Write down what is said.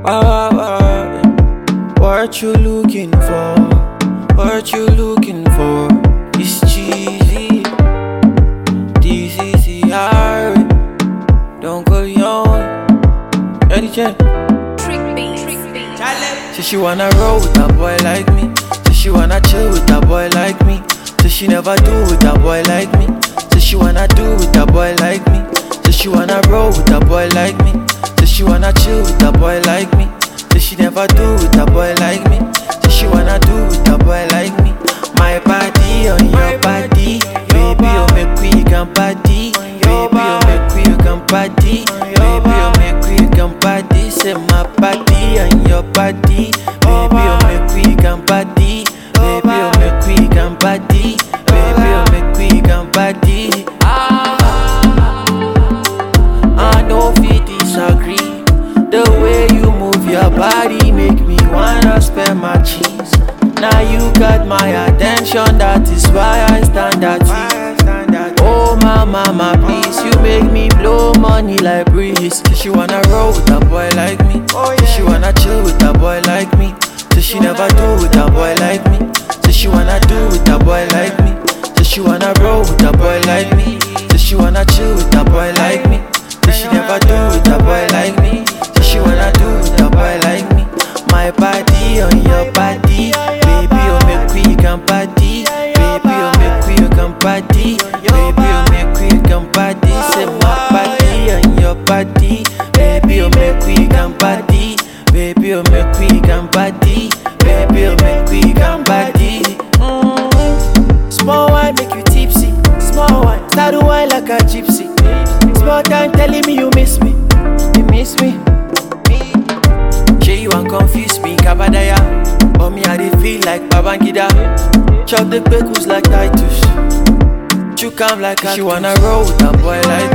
What you looking for? What you looking for? It's cheesy. This is the hard. Don't go young. Eddie Chen. Say she wanna roll with a boy like me. Say she wanna chill with a boy like me. Say she never do with a boy like me. Say she wanna do with a boy like me. Say she wanna roll with a boy like me. Say she wanna chill with a boy like me. Say she never do with a boy like me. Say she wanna do with a boy like me. My body on your body, baby, oh make we can party. Baby, oh make we can party. Baby, oh make we can party. Say my body on your body, baby, oh make we can party. Baby, oh make we can party. Baby, oh make we can party. I don't feel disagree. The way you move your body make me wanna spend my cheese. Now you got my attention, that is why I stand at you. Oh my mama, please, you make me blow money like breeze. Say she wanna roll with a boy like me. Say she wanna chill with a boy like me. Say she never do with a boy like me. Say she wanna do with a boy like me. Say she wanna roll with a boy like me. Say she wanna chill with a boy like me. Say she never do with a boy like me. Say she wanna do with a boy like me. My body on your body, baby, oh make we can party. Baby, oh make we can party. Baby, oh make we can party. Say my body on your body, baby, oh make we can party. Baby, oh make we can party. Baby, oh make we can party. Small wine make you tipsy. Small wine, start to wine like a gypsy. Small time telling me you miss me. You miss me. You and confuse me, Kabadaya. But me, I dey feel like Babangida. Chop the pekus like Titus. You come like a. She wanna roll with a boy like